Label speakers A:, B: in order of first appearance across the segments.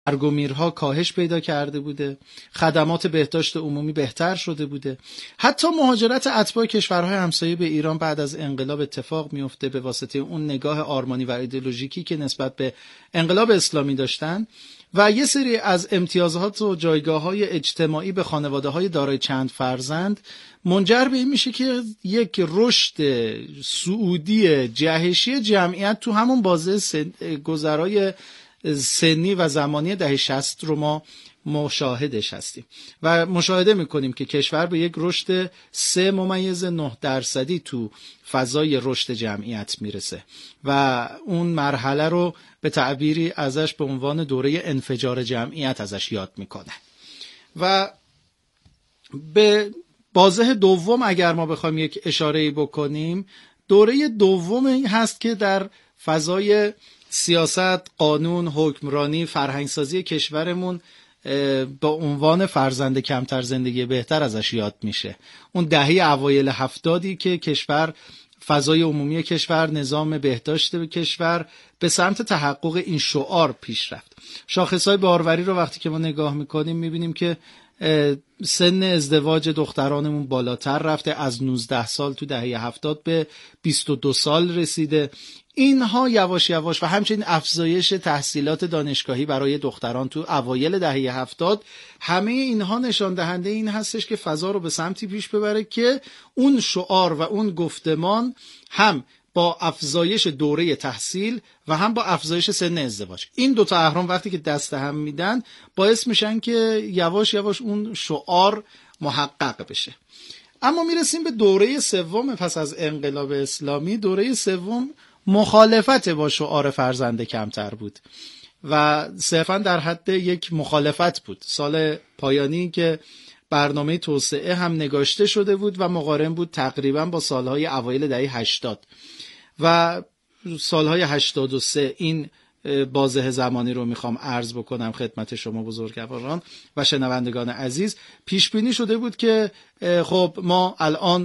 A: مرگ و میرها کاهش پیدا کرده بوده، خدمات بهداشت عمومی بهتر شده بوده. حتی مهاجرت اتباع کشورهای همسایه به ایران بعد از انقلاب اتفاق میفته به واسطه اون نگاه آرمانی و ایدئولوژیکی که نسبت به انقلاب اسلامی داشتن و یه سری از امتیازات و جایگاه‌های اجتماعی به خانواده‌های دارای چند فرزند منجر به این میشه که یک رشد صعودی جهشی جمعیت تو همون بازه گذرای سنی و زمانی دهه 60 رو ما مشاهدش هستیم و مشاهده میکنیم که کشور به یک رشد 3.9% تو فضای رشد جمعیت میرسه و اون مرحله رو به تعبیری ازش به عنوان دوره انفجار جمعیت ازش یاد میکنه. و به بازه دوم اگر ما بخوایم یک اشاره‌ای بکنیم، دوره دوم این هست که در فضای سیاست، قانون، حکمرانی، فرهنگسازی کشورمون با عنوان فرزند کمتر زندگی بهتر ازش یاد میشه. اون دهه اوایل 70 که کشور، فضای عمومی کشور، نظام بهداشت کشور به سمت تحقق این شعار پیش رفت. شاخصهای باروری رو وقتی که ما نگاه میکنیم میبینیم که سن ازدواج دخترانمون بالاتر رفته، از 19 سال تو دهه 70 به 22 سال رسیده. اینها یواش یواش و همچنین افزایش تحصیلات دانشگاهی برای دختران تو اوایل دهه 70، همه اینها نشان دهنده این هستش که فضا رو به سمتی پیش ببره که اون شعار و اون گفتمان هم با افزایش دوره تحصیل و هم با افزایش سن ازدواج، این دوتا اهرام وقتی که دست هم میدن باعث میشن که یواش یواش اون شعار محقق بشه. اما میرسیم به دوره سوم پس از انقلاب اسلامی. دوره سوم مخالفت با شعار فرزند کمتر بود و صرفا در حد یک مخالفت بود. سال پایانی که برنامه توسعه هم نگاشته شده بود و مقارن بود تقریبا با سالهای اوایل دهه 80 و سالهای 83. این بازه زمانی رو میخوام عرض بکنم خدمت شما بزرگواران و شنوندگان عزیز. پیش بینی شده بود که خب ما الان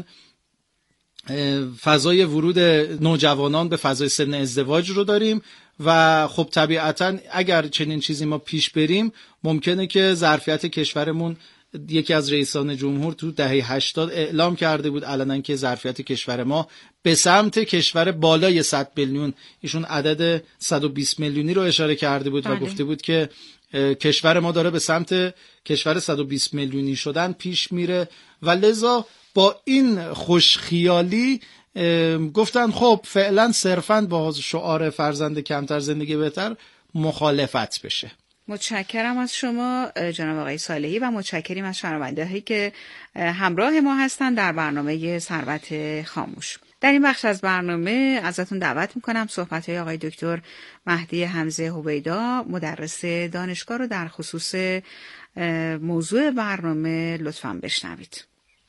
A: فضای ورود نوجوانان به فضای سن ازدواج رو داریم و خب طبیعتا اگر چنین چیزی ما پیش بریم ممکنه که ظرفیت کشورمون، یکی از رئیسان جمهور تو دهه 80 اعلام کرده بود علنا که ظرفیت کشور ما به سمت کشور بالای 100 میلیون، ایشون عدد 120 میلیونی رو اشاره کرده بود و گفته بود که کشور ما داره به سمت کشور 120 میلیونی شدن پیش میره و لذا با این خوشخیالی گفتن خب فعلا صرفاً با شعار فرزند کمتر زندگی بهتر مخالفت بشه.
B: متشکرم از شما جناب آقای صالحی و متشکریم از شنونده‌هایی که همراه ما هستن در برنامه ثروت خاموش. در این بخش از برنامه ازتون دعوت میکنم صحبت‌های آقای دکتر مهدی حمزه هویدا مدرس دانشگاه رو در خصوص موضوع برنامه لطفاً بشنوید.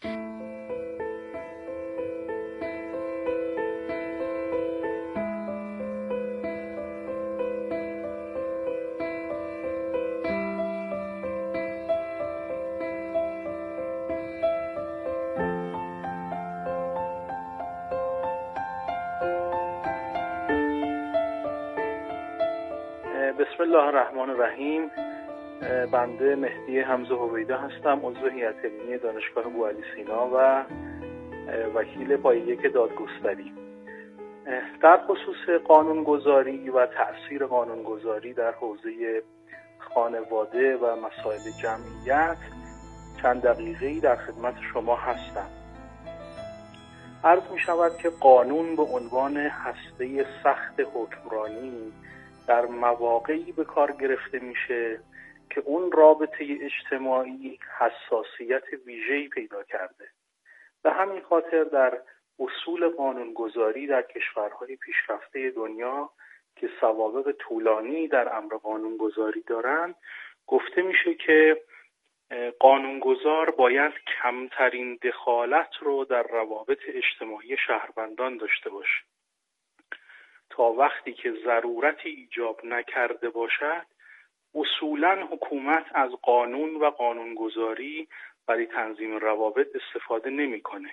C: بسم الله الرحمن الرحیم. بنده مهدی حمزه هویدا هستم، عضو هیئت علمی دانشگاه بوعلی سینا و وکیل پایه 1 دادگستری. در خصوص قانونگذاری و تأثیر قانونگذاری در حوزه خانواده و مسائل جمعیت چند دقیقه‌ای در خدمت شما هستم. عرض می شود که قانون به عنوان هسته سخت حکمرانی در مواقعی به کار گرفته میشه که اون رابطه اجتماعی حساسیت ویژه‌ای پیدا کرده. به همین خاطر در اصول قانونگذاری در کشورهای پیشرفته دنیا که سوابق طولانی در امر قانونگذاری دارند گفته میشه که قانونگذار باید کمترین دخالت رو در روابط اجتماعی شهروندان داشته باشه. تا وقتی که ضرورتی ایجاب نکرده باشد اصولاً حکومت از قانون و قانونگذاری برای تنظیم روابط استفاده نمی‌کنه.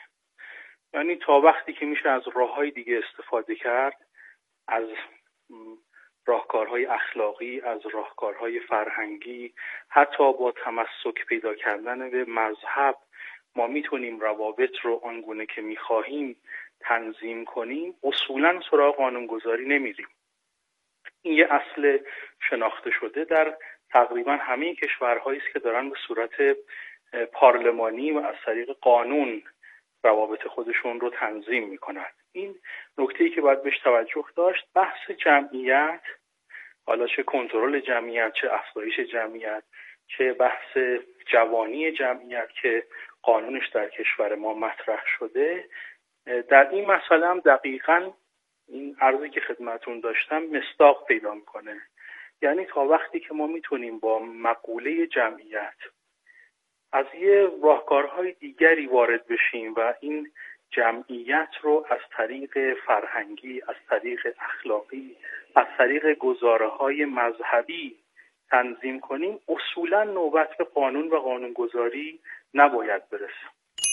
C: یعنی تا وقتی که میشه از راه‌های دیگه استفاده کرد، از راهکارهای اخلاقی، از راهکارهای فرهنگی، حتی با تمسک پیدا کردن به مذهب ما میتونیم روابط رو آنگونه که میخواهیم تنظیم کنیم، اصولاً سراغ قانونگذاری نمیریم. این یه اصل شناخته شده در تقریبا همه کشورهایی است که دارن به صورت پارلمانی و از طریق قانون روابط خودشون رو تنظیم میکنن. این نکته‌ای که باید بهش توجه داشت، بحث جمعیت، حالا چه کنترل جمعیت، چه افزایش جمعیت، چه بحث جوانی جمعیت که قانونش در کشور ما مطرح شده، در این مسئله هم دقیقاً این عرضی که خدمتون داشتم مصداق پیدا میکنه. یعنی تا وقتی که ما میتونیم با مقوله جمعیت از یه راهکارهای دیگری وارد بشیم و این جمعیت رو از طریق فرهنگی، از طریق اخلاقی، از طریق گزاره‌های مذهبی تنظیم کنیم، اصولاً نوبت به قانون و قانونگذاری نباید برسه.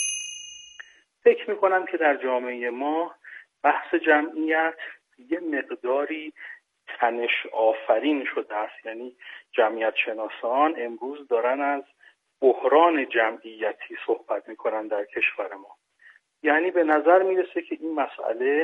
C: فکر میکنم که در جامعه ما بحث جمعیت یه مقداری تنش آفرین شده است. یعنی جمعیت شناسان امروز دارن از بحران جمعیتی صحبت میکنن در کشور ما. یعنی به نظر میرسه که این مسئله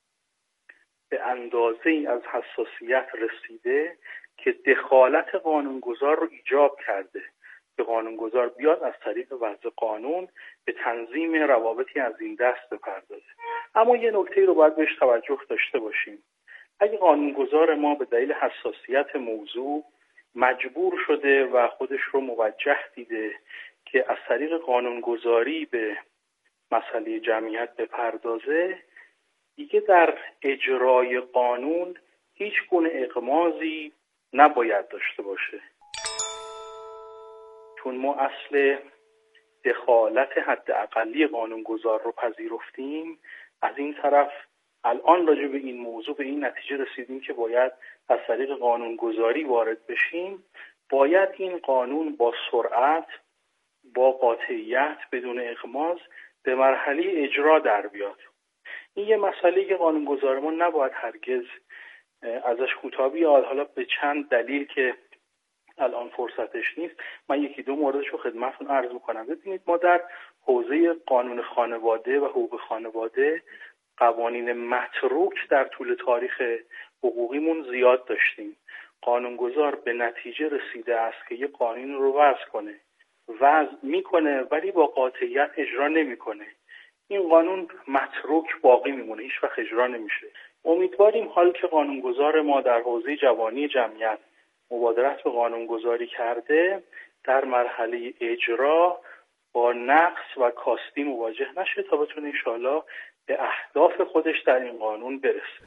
C: به اندازه ای از حساسیت رسیده که دخالت قانونگذار رو ایجاب کرده که قانونگذار بیاد از طریق وضع قانون به تنظیم روابطی از این دست بپردازه. اما یه نکته رو باید بهش توجه داشته باشیم. اگه قانونگذار ما به دلیل حساسیت موضوع مجبور شده و خودش رو موجه دیده که از طریق قانونگذاری به مسئله جمعیت بپردازه، دیگه در اجرای قانون هیچ گونه اغماضی نباید داشته باشه، چون ما اصل دخالت حداقلی قانونگذار رو پذیرفتیم. از این طرف الان راجع به این موضوع به این نتیجه رسیدیم که باید از طریق قانونگذاری وارد بشیم. باید این قانون با سرعت، با قاطعیت، بدون اغماض به مرحله اجرا در بیاد. این یه مسئله که قانونگذار ما نباید هرگز ازش کوتاه بیاد. حالا به چند دلیل که الان فرصتش نیست، من یکی دو موردش رو خدمتتون عرض می‌کنم. ببینید، ما در حوزه قانون خانواده و حقوق خانواده قوانین متروک در طول تاریخ حقوقیمون زیاد داشتیم. قانونگذار به نتیجه رسیده است که یه قانون رو وضع میکنه ولی با قاطعیت اجرا نمیکنه. این قانون متروک باقی میمونه، هیچ وقت اجرا نمیشه. امیدواریم حال که قانونگذار ما در حوزه جوانی جمعیت مبادرت به قانونگذاری کرده، در مرحله اجرا با نقص و کاستی مواجه نشه تا بتونه انشاءالله به اهداف خودش در این قانون برسه.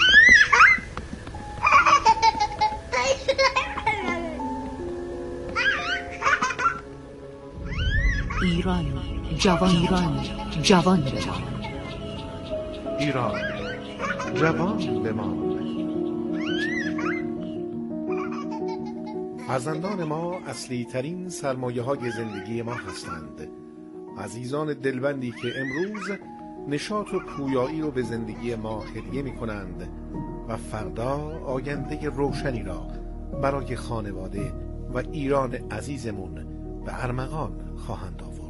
D: ایران جوان بمان.
E: ایران جوان بمان. فرزندان ما اصلی ترین سرمایه های زندگی ما هستند. عزیزان دلبندی که امروز نشاط و پویایی رو به زندگی ما هدیه می کنند و فردا آینده روشنی را برای خانواده و ایران عزیزمون به ارمغان خواهند آورد.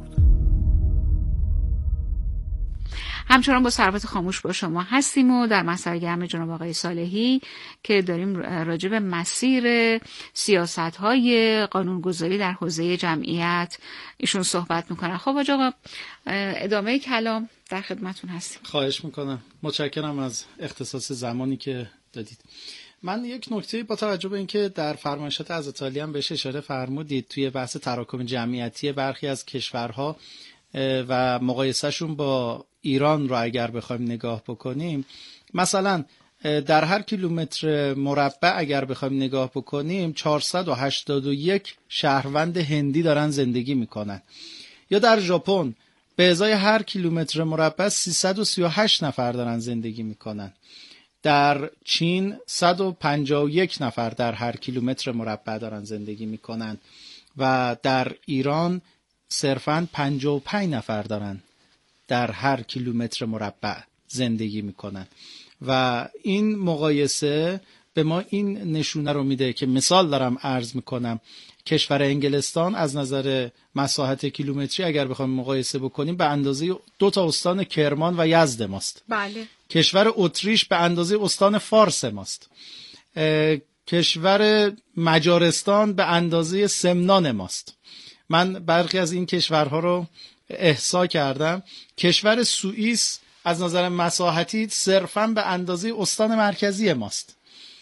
B: همچنان با ثروت خاموش با شما هستیم و در مسئله گرم جناب آقای صالحی که داریم راجع به مسیر سیاست‌های قانونگذاری در حوزه جمعیت ایشون صحبت میکنن. خب آقا، ادامه کلام در خدمتون هستیم.
A: خواهش میکنم. متشکرم از اختصاص زمانی که دادید. من یک نکته با توجه به اینکه در فرمایشات حضرت عالی هم بهش اشاره فرمودید توی بحث تراکم جمعیتی برخی از کشورها و مقایسهشون با ایران رو اگر بخوایم نگاه بکنیم، مثلا در هر کیلومتر مربع اگر بخوایم نگاه بکنیم 481 شهروند هندی دارن زندگی میکنن، یا در ژاپن به ازای هر کیلومتر مربع 338 نفر دارن زندگی میکنن، در چین 151 نفر در هر کیلومتر مربع دارن زندگی میکنن و در ایران صرفاً 55 نفر دارن در هر کیلومتر مربع زندگی میکنن و این مقایسه به ما این نشونه رو میده که مثال دارم عرض میکنم، کشور انگلستان از نظر مساحت کیلومتری اگر بخوایم مقایسه بکنیم به اندازه 2 استان کرمان و یزد ماست.
B: بله.
A: کشور اتریش به اندازه استان فارس ماست. کشور مجارستان به اندازه سمنان ماست. من برخی از این کشورها رو احصا کردم. کشور سوئیس از نظر مساحتی صرفاً به اندازه استان مرکزی ماست.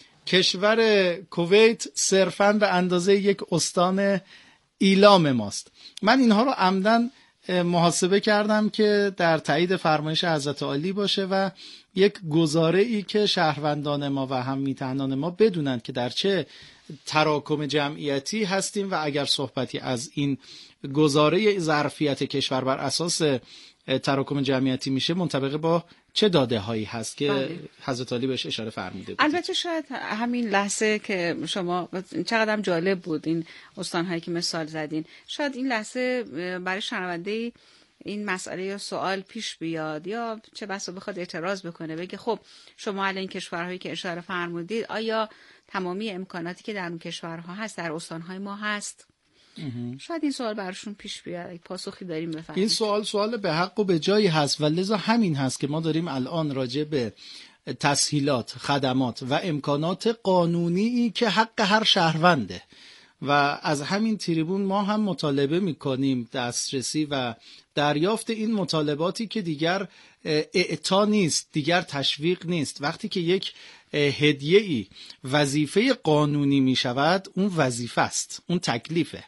A: کشور کویت صرفاً به اندازه یک استان ایلام ماست. من اینها رو عمدن محاسبه کردم که در تایید فرمایش حضرت عالی باشه و یک گزاره‌ای که شهروندان ما و هم میتهنان ما بدونن که در چه تراکم جمعیتی هستیم و اگر صحبتی از این گزاره ظرفیت کشور بر اساس تراکم جمعیتی میشه منطبق با چه داده هایی هست که حضرت علی بهش اشاره فرموده بود.
B: البته شاید همین لحظه که شما چقدر جالب بود این استان‌هایی که مثال زدین، شاید این لحظه برای شنونده این مسئله یا سوال پیش بیاد یا چه بسا بخواد اعتراض بکنه، بگه خب شما الان این کشورهایی که اشاره فرمودید آیا تمامی امکاناتی که در اون کشورها هست در استان‌های ما هست؟ شاید این سوال براشون پیش بیاد. پاسخی داریم بفرمایید.
A: این سوال به حق و به جایی هست و لذا همین هست که ما داریم الان راجع به تسهیلات، خدمات و امکانات قانونی که حق هر شهرونده و از همین تریبون ما هم مطالبه میکنیم دسترسی و دریافت این مطالباتی که دیگر اعطا نیست، دیگر تشویق نیست. وقتی که یک هدیه‌ای وظیفه قانونی می شود، اون وظیفه است، اون تکلیفه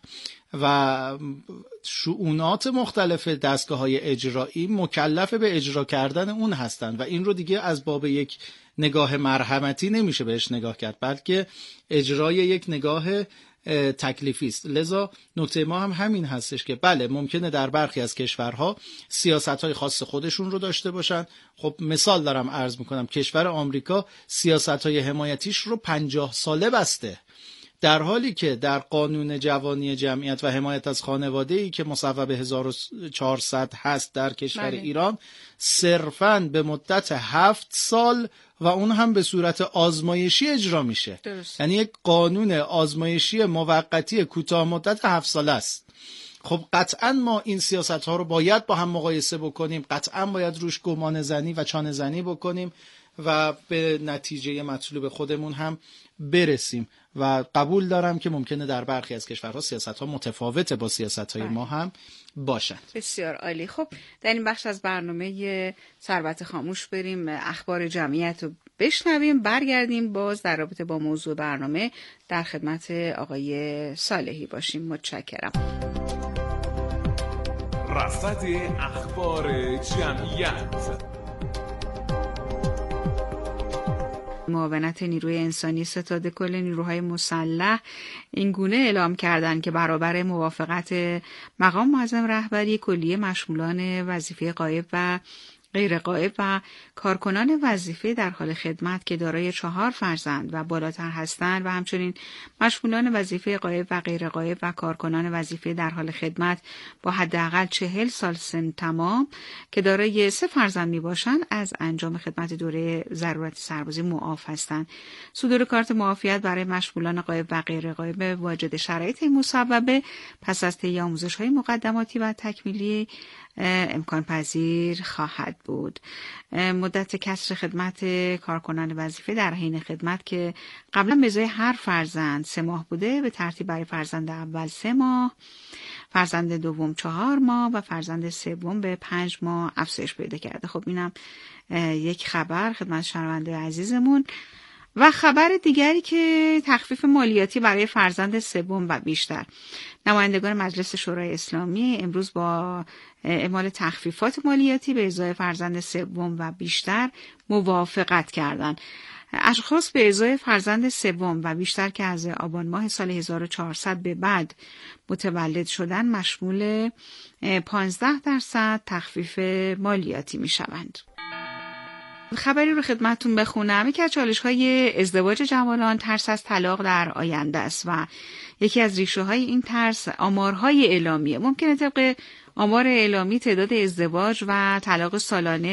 A: و شؤونات مختلف دستگاه‌های اجرایی مکلف به اجرا کردن اون هستند و این رو دیگه از باب یک نگاه مرحمتی نمیشه بهش نگاه کرد، بلکه اجرای یک نگاه تکلیفی است. لذا نکته ما هم همین هستش که بله ممکنه در برخی از کشورها سیاست‌های خاص خودشون رو داشته باشن. خب مثال دارم عرض میکنم، کشور آمریکا سیاست‌های حمایتیش رو 50 ساله بسته، در حالی که در قانون جوانی جمعیت و حمایت از خانواده‌ای که مصوب 1400 هست در کشور ایران صرفاً به مدت 7 سال و اون هم به صورت آزمایشی اجرا میشه.
B: درست.
A: یعنی یک قانون آزمایشی موقتی کوتاه مدت 7 ساله است. خب قطعاً ما این سیاست‌ها رو باید با هم مقایسه بکنیم، قطعاً باید روش گمان زنی و چانه زنی بکنیم و به نتیجه مطلوب خودمون هم برسیم و قبول دارم که ممکنه در برخی از کشورها سیاست‌ها متفاوته با سیاست‌های ما هم باشن.
B: بسیار عالی. خب در این بخش از برنامه ثروت خاموش بریم اخبار جمعیت رو بشنویم، برگردیم باز در رابطه با موضوع برنامه در خدمت آقای صالحی باشیم. متشکرم.
F: رصد اخبار جمعیت.
B: معاونت نیروی انسانی ستاد کل نیروهای مسلح این گونه اعلام کردند که برابر موافقت مقام معظم رهبری کلیه مشمولان وظیفه غایب و غیر غایب و کارکنان وظیفه در حال خدمت که دارای 4 فرزند و بالاتر هستند و همچنین مشمولان وظیفه غایب و غیر غایب و کارکنان وظیفه در حال خدمت با حداقل 40 سال سن تمام که دارای 3 فرزند میباشند از انجام خدمت دوره ضرورت سربازی معاف هستند. صدور کارت معافیت برای مشمولان غایب و غیر غایب واجد شرایط مصوبه پس از طی آموزش‌های مقدماتی و تکمیلی امکان پذیر خواهد بود. مدت کسر خدمت کارکنان وظیفه در حین خدمت که قبلا به ازای هر فرزند 3 ماه بوده، به ترتیب برای فرزند اول 3 ماه، فرزند دوم 4 ماه و فرزند سوم به 5 ماه افزایش پیدا کرده. خب اینم یک خبر خدمت شنونده عزیزمون. و خبر دیگری که تخفیف مالیاتی برای فرزند سوم و بیشتر. نمایندگان مجلس شورای اسلامی امروز با اعمال تخفیفات مالیاتی به ازای فرزند سوم و بیشتر موافقت کردند. اشخاص به ازای فرزند سوم و بیشتر که از آبان ماه سال 1400 به بعد متولد شدن مشمول 15% تخفیف مالیاتی می شوند. خبری رو خدمتتون بخونم. یکی از چالش‌های ازدواج جوانان ترس از طلاق در آینده است و یکی از ریشه‌های این ترس آمارهای اعلامیه. ممکنه طبق آمار اعلامی تعداد ازدواج و طلاق سالانه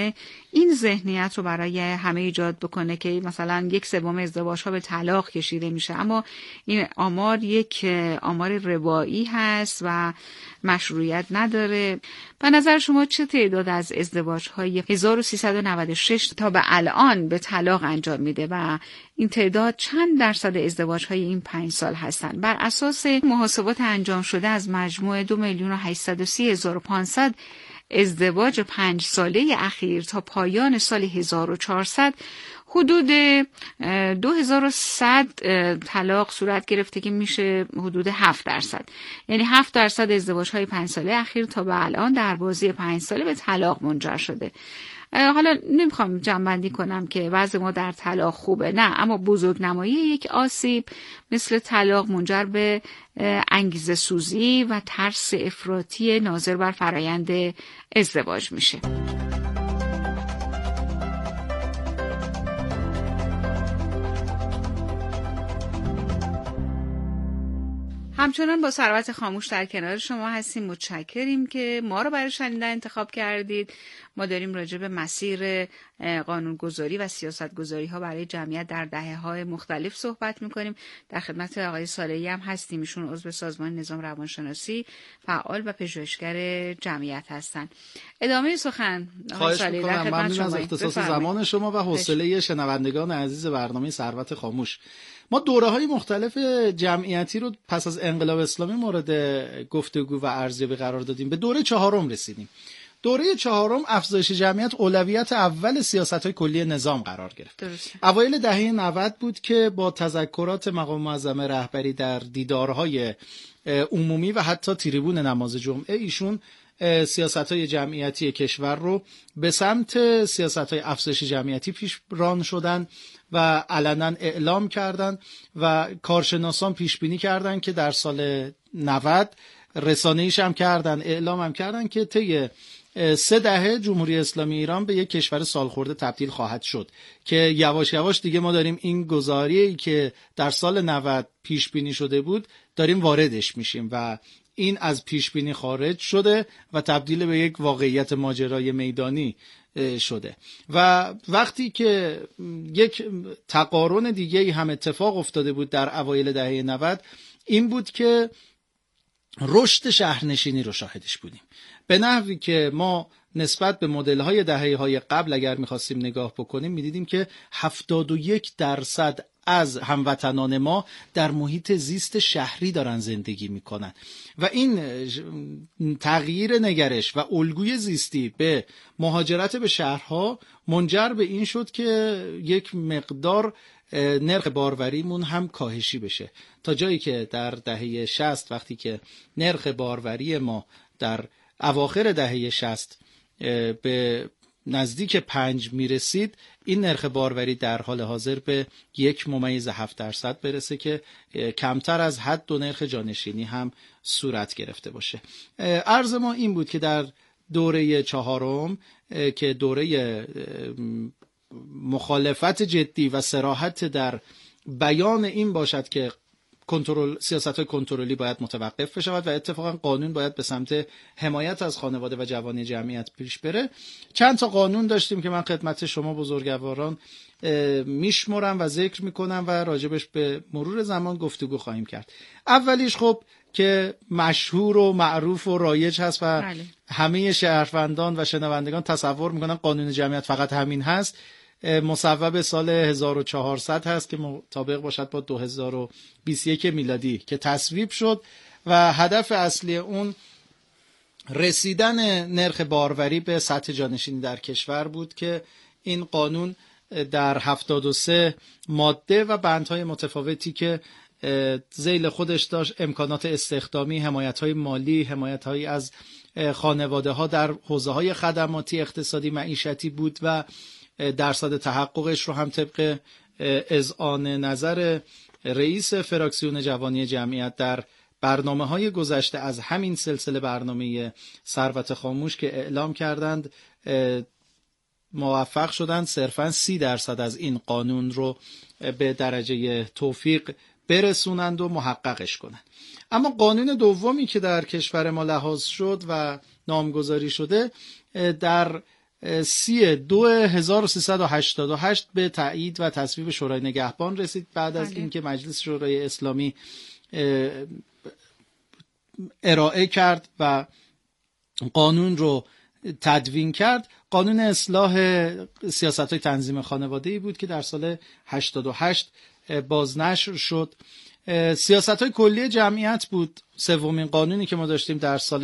B: این ذهنیت رو برای همه ایجاد بکنه که مثلا 1/3 ازدواج‌ها به طلاق کشیده میشه، اما این آمار یک آمار روایی هست و مشروعیت نداره. به نظر شما چه تعداد از ازدواج‌های 1396 تا به الان به طلاق انجام میده و این تعداد چند درصد ازدواج‌های این 5 سال هستند؟ بر اساس محاسبات انجام شده از مجموع 2,830,500 ازدواج 5 ساله اخیر تا پایان سال 1400 حدود 2100 طلاق صورت گرفته که میشه حدود 7%. یعنی 7% ازدواج‌های 5 ساله اخیر تا به الان در بازی 5 ساله به طلاق منجر شده. حالا نمیخوام جمع‌بندی کنم که وضع ما در طلاق خوبه، نه، اما بزرگنمایی یک آسیب مثل طلاق منجر به انگیزه سوزی و ترس افراطی ناظر بر فرایند ازدواج میشه. همچنان با ثروت خاموش در کنار شما هستیم. متشکریم که ما رو برای شنیدن انتخاب کردید. ما داریم راجع به مسیر قانونگذاری و سیاستگذاری ها برای جمعیت در دهه‌های مختلف صحبت می‌کنیم. در خدمت آقای صالحی هم هستیم، ایشون عضو سازمان نظام روانشناسی، فعال و پژوهشگر جمعیت هستند. ادامه سخن آقای صالحی در خدمت
A: ممنون
B: شما.
A: از اختصاص زمان شما و حوصله شنوندگان عزیز برنامه ثروت خاموش. ما دوره‌های مختلف جمعیتی رو پس از انقلاب اسلامی مورد گفتگو و ارزیابی قرار دادیم. به دوره 4 رسیدیم. دوره 4 افزایش جمعیت اولویت اول سیاست‌های کلی نظام قرار گرفت. اوایل دهه 90 بود که با تذکرات مقام معظم رهبری در دیدارهای عمومی و حتی تریبون نماز جمعه ایشون سیاست‌های جمعیتی کشور رو به سمت سیاست‌های افزایش جمعیتی پیشران شدن و علنا اعلام کردن و کارشناسان پیش بینی کردن که در سال 90 رسانه‌ایش هم کردن، اعلام هم کردن که طی 3 دهه جمهوری اسلامی ایران به یک کشور سالخورده تبدیل خواهد شد که یواش یواش دیگه ما داریم این گزاره‌ای که در سال 90 پیش بینی شده بود داریم واردش میشیم و این از پیش بینی خارج شده و تبدیل به یک واقعیت ماجرای میدانی شده. و وقتی که یک تقارن دیگه هم اتفاق افتاده بود در اوایل دهه 90 این بود که رشد شهرنشینی رو شاهدش بودیم، به نحوی که ما نسبت به مدل‌های دهه‌های قبل اگر می‌خواستیم نگاه بکنیم می‌دیدیم که 71% از هموطنان ما در محیط زیست شهری دارن زندگی میکنن و این تغییر نگرش و الگوی زیستی به مهاجرت به شهرها منجر به این شد که یک مقدار نرخ باروریمون هم کاهشی بشه، تا جایی که در دهه 60 وقتی که نرخ باروری ما در اواخر دهه 60 به نزدیک 5 میرسید، این نرخ باروری در حال حاضر به 1.7% برسه که کمتر از حد و نرخ جانشینی هم صورت گرفته باشه. عرض ما این بود که در دوره 4 که دوره مخالفت جدی و صراحت در بیان این باشد که سیاست‌های کنترلی باید متوقف بشود و اتفاقا قانون باید به سمت حمایت از خانواده و جوانی جمعیت پیش بره. چند تا قانون داشتیم که من خدمت شما بزرگواران میشمرم و ذکر میکنم و راجبش به مرور زمان گفتگو خواهیم کرد. اولیش خب که مشهور و معروف و رایج هست و همه شهروندان و شنوندگان تصور میکنن قانون جمعیت فقط همین هست، مصوب سال 1400 هست که مطابق باشد با 2021 میلادی که تصویب شد و هدف اصلی اون رسیدن نرخ باروری به سطح جانشینی در کشور بود که این قانون در 73 ماده و بندهای متفاوتی که ذیل خودش داشت امکانات استخدامی، حمایت‌های مالی، حمایت‌هایی از خانواده‌ها در حوزه‌های خدماتی، اقتصادی، معیشتی بود و درصد تحققش رو هم طبق اذعان نظر رئیس فراکسیون جوانی جمعیت در برنامه‌های گذشته از همین سلسله برنامه ثروت خاموش که اعلام کردند موفق شدند صرفاً 30% از این قانون رو به درجه توفیق برسونند و محققش کنند. اما قانون دومی که در کشور ما لحاظ شد و نامگذاری شده در 30/2/1388 به تایید و تصویب شورای نگهبان رسید بعد از اینکه مجلس شورای اسلامی ارائه کرد و قانون رو تدوین کرد. قانون اصلاح سیاست‌های تنظیم خانواده‌ای بود که در سال 88 بازنشر شد. سیاست‌های کلی جمعیت بود سومین قانونی که ما داشتیم در سال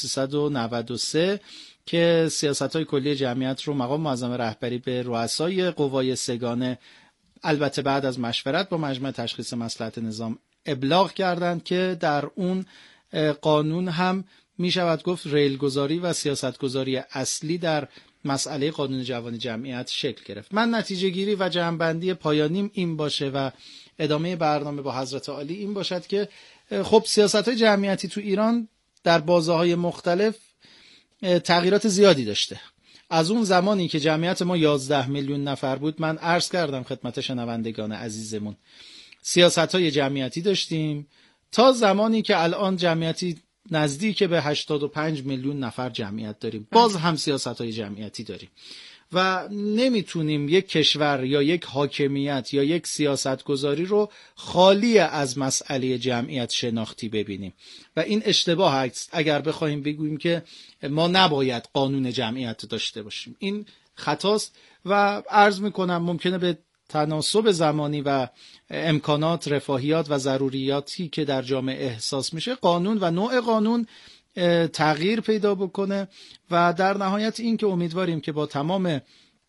A: 1393 که سیاست‌های کلی جمعیت رو مقام معظم رهبری به رؤسای قوای سگانه البته بعد از مشورت با مجمع تشخیص مصلحت نظام ابلاغ کردند که در اون قانون هم می شود گفت ریلگذاری و سیاستگذاری اصلی در مسئله قانون جوانی جمعیت شکل گرفت. من نتیجه گیری و جمع‌بندی پایانیم این باشه و ادامه برنامه با حضرت عالی این باشد که خب سیاست‌های جمعیتی تو ایران در بازه‌های مختلف تغییرات زیادی داشته. از اون زمانی که جمعیت ما 11 میلیون نفر بود، من عرض کردم خدمت شنوندگان عزیزمون، سیاست‌های جمعیتی داشتیم تا زمانی که الان جمعیتی نزدیک به 85 میلیون نفر جمعیت داریم. باز هم سیاست‌های جمعیتی داریم و نمیتونیم یک کشور یا یک حاکمیت یا یک سیاستگذاری رو خالی از مسئله جمعیت شناختی ببینیم و این اشتباه است اگر بخوایم بگوییم که ما نباید قانون جمعیت داشته باشیم. این خطاست و عرض میکنم ممکنه به تناسب زمانی و امکانات، رفاهیات و ضروریاتی که در جامعه احساس میشه قانون و نوع قانون تغییر پیدا بکنه و در نهایت این که امیدواریم که با تمام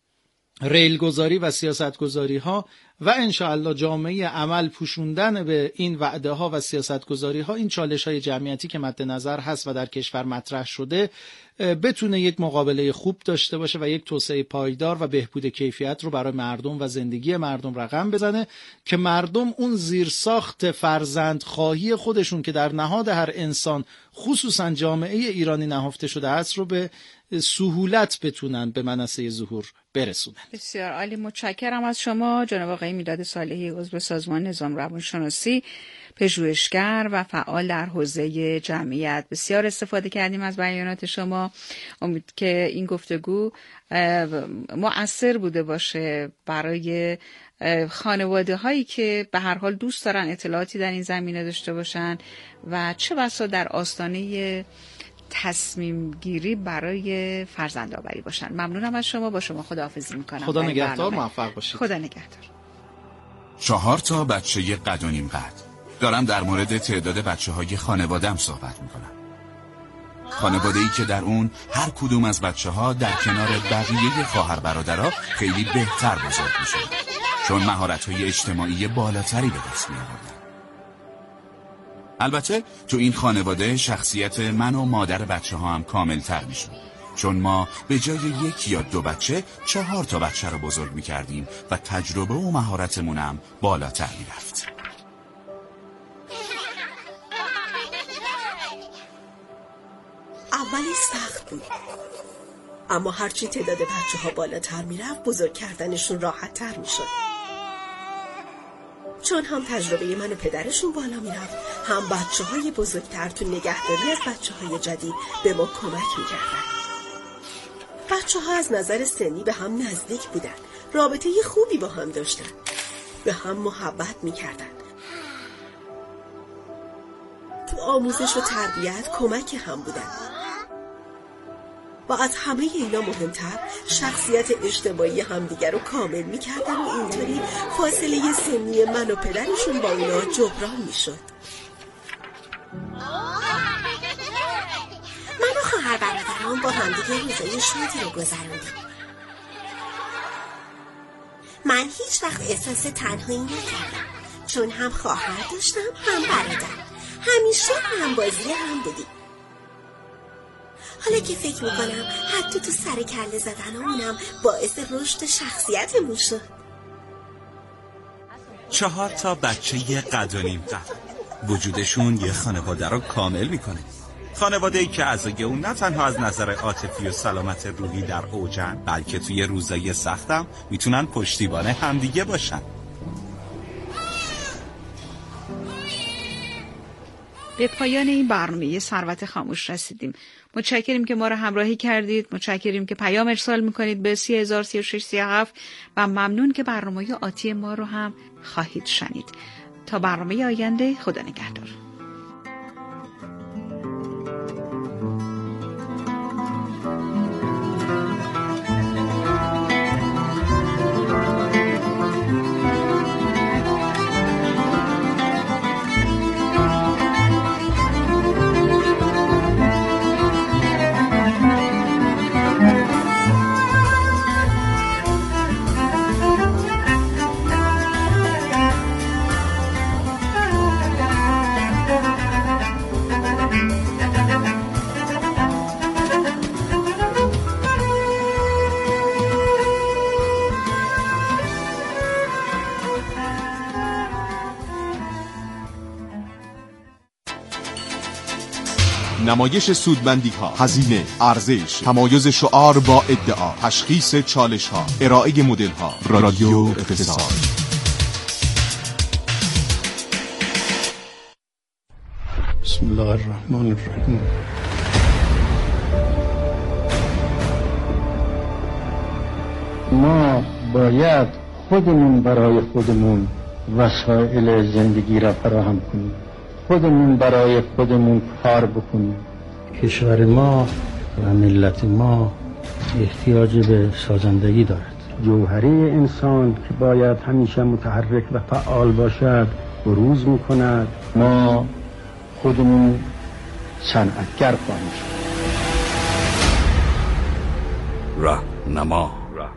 A: ریلگذاری و سیاستگذاری ها و انشاءالله جامعه عمل پوشوندن به این وعده ها و سیاستگذاری ها این چالش های جمعیتی که مد نظر هست و در کشور مطرح شده بتونه یک مقابله خوب داشته باشه و یک توسعه پایدار و بهبود کیفیت رو برای مردم و زندگی مردم رقم بزنه که مردم اون زیرساخت فرزندخواهی خودشون که در نهاد هر انسان خصوصا جامعه ایرانی نهفته شده است رو به سهولت بتونن به منصه ظهور برسونن.
B: بسیار عالی، متشکرم از شما جناب آقای میلاد صالحی، عضو سازمان نظام روانشناسی، پژوهشگر و فعال در حوزه جمعیت. بسیار استفاده کردیم از بیانات شما. امید که این گفتگو مؤثر بوده باشه برای خانواده هایی که به هر حال دوست دارن اطلاعاتی در این زمینه داشته باشن و چه بسا در آستانه تصمیم گیری برای فرزند آوری باشن. ممنونم از شما. با شما خداحافظی میکنم.
A: خدا نگهدار، موفق باشید.
B: خدا نگهدار.
G: 4 تا بچه قد و نیم قد. دارم در مورد تعداد بچه‌های خانواده‌ام صحبت میکنم. خانواده‌ای که در اون هر کدوم از بچه‌ها در کنار بقیه خواهر برادرها خیلی بهتر بزرگ میشن، چون مهارت‌های اجتماعی بالاتری به دست میآوردن. البته تو این خانواده شخصیت من و مادر بچه‌ها هم کامل‌تر میشد، چون ما به جای 1 یا 2 بچه 4 تا بچه رو بزرگ میکردیم و تجربه و مهارتمون هم بالاتر میرفت.
H: اولی سخت بود، اما هرچی تعداد بچه ها بالاتر میرفت بزرگ کردنشون راحت تر میشد، چون هم تجربه من و پدرشون بالا میرفت، هم بچه های بزرگتر تو نگهداری از بچه های جدید به ما کمک میکردن. بچه ها از نظر سنی به هم نزدیک بودن، رابطه خوبی با هم داشتن، به هم محبت میکردن. تو آموزش و تربیت کمک هم بودن و از همه اینا مهمتر شخصیت اجتماعی همدیگر رو کامل میکردن و اینطوری فاصله سنی من و پدرشون با اونا جبران میشد. من و خواهر برادرام با همدیگه روزای شادی رو گذروندیم. من هیچ وقت احساس تنهایی نکردم، چون هم خواهر داشتم هم برادر، همیشه هم بازی هم بودیم. حالا که فکر میکنم حتی تو سر کله زدنمونم باعث رشد شخصیتمون شد.
I: 4 تا بچه قد و نیم قد وجودشون یه خانواده رو کامل میکنه. خانواده‌ای که اعضای اون نه تنها از نظر عاطفی و سلامت روحی در اوجن، بلکه توی روزای سختم میتونن پشتیبان همدیگه باشن.
B: به پایان این برنامه ثروت خاموش رسیدیم. متشکریم که ما را همراهی کردید، متشکریم که پیام ارسال میکنید به 303637 و ممنون که برنامه آتی ما رو هم خواهید شنید. تا برنامه آینده، خدا نگهدار.
J: نمایش سودمندی‌ها، هزینه، ارزش، تمایز شعار با ادعا، تشخیص چالش‌ها، ارائه مدل‌ها. رادیو اقتصاد.
K: بسم الله الرحمن الرحیم. ما باید خودمون برای خودمون وسایل زندگی را فراهم کنیم، خودمون برای خودمون کار بکنیم. کشور ما و ملت ما احتیاج به سازندگی دارد. جوهره انسان که باید همیشه متحرک و فعال باشد بروز میکند. ما خودمون صنعتگر خواهیم شد.
L: راهنما.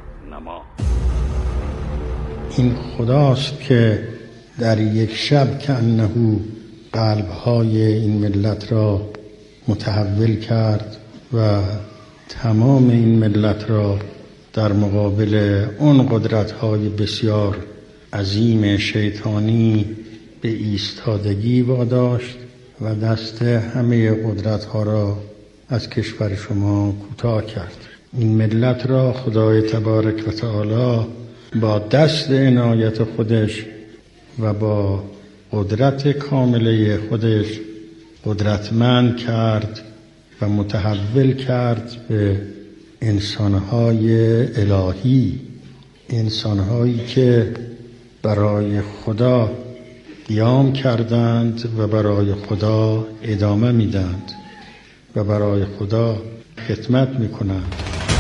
K: این خداست که در یک شب که انه قلب‌های این ملت را متحول کرد و تمام این ملت را در مقابل اون قدرت‌های بسیار عظیم شیطانی به ایستادگی واداشت و دست همه قدرت‌ها را از کشور شما کوتاه کرد. این ملت را خدای تبارک و تعالی با دست عنایت خودش و با قدرت کامله خودش قدرتمند کرد و متحول کرد به انسانهای الهی، انسانهایی که برای خدا قیام کردند و برای خدا ادامه میدند و برای خدا خدمت میکنند.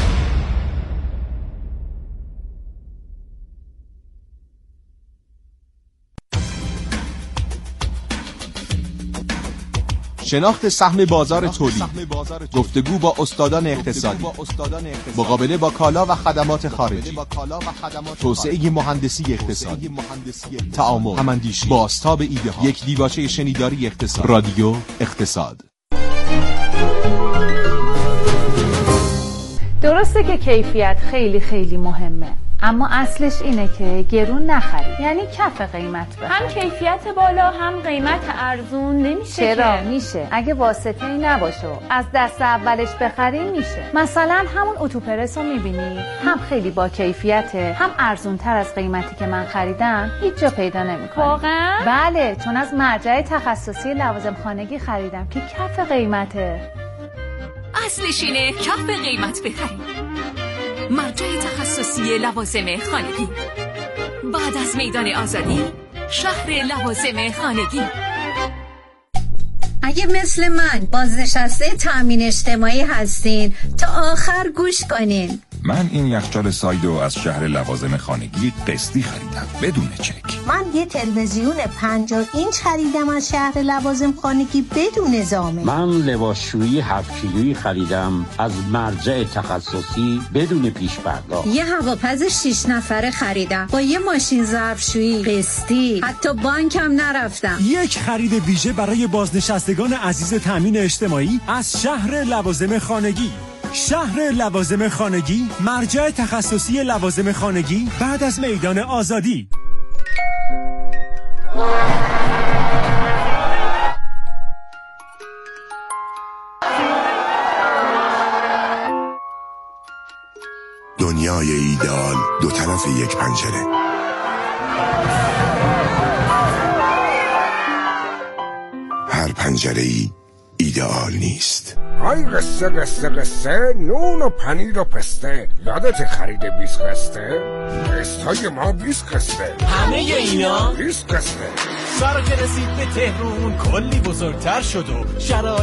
J: شناخت سهم بازار تولید، گفتگو با استادان اقتصادی، مقابله با کالا و خدمات خارجی، توسعه مهندسی اقتصادی، تعامل، هماندیشی، بازتاب ایده ها، یک دیباچه شنیداری اقتصاد. رادیو اقتصاد.
M: درسته که کیفیت خیلی خیلی مهمه، اما اصلش اینه که گرون نخرید، یعنی کف قیمت بخرید.
N: هم کیفیت بالا هم قیمت ارزون نمیشه.
M: چرا میشه؟ اگه واسطه ای نباشه از دست اولش بخریم میشه. مثلا همون اتوپرس رو میبینی، هم خیلی با کیفیته، هم ارزون تر از قیمتی که من خریدم هیچ جا پیدا نمیکنی.
N: واقعا؟
M: بله، چون از مرجع تخصصی لوازم خانگی خریدم که کف قیمته.
O: اصلش اینه کف قیمت بخریم. مرجع تخصصی لوازم خانگی، بعد از میدان آزادی، شهر لوازم خانگی.
P: اگه مثل من بازنشسته تامین اجتماعی هستین تا آخر گوش کنین.
L: من این یخچال سایدو از شهر لوازم خانگی قسطی خریدم بدون چک.
P: من یه تلویزیون 50 اینچ خریدم از شهر لوازم خانگی بدون زامن.
Q: من لباسشویی 7 کیلویی خریدم از مرجع تخصصی بدون پیش پرداخت.
P: یه هواپز 6 نفره خریدم با یه ماشین ظرفشویی قسطی، حتی بانکم نرفتم.
R: یک خرید ویژه برای بازنشستگان عزیز تامین اجتماعی از شهر لوازم خانگی. شهر لوازم خانگی، مرجع تخصصی لوازم خانگی، بعد از میدان آزادی.
S: دنیای ایدئال دو طرف یک پنجره. هر پنجره‌ای ایدئال نیست.
T: آی قصه قصه قصه، نون و پنیر و پسته، یادت خرید 20 قسطه؟ قسطای ما 20 قسطه.
U: همه اینا
T: 20 قسطه.
U: سارا که رسید به تهرون کلی بزرگتر شد و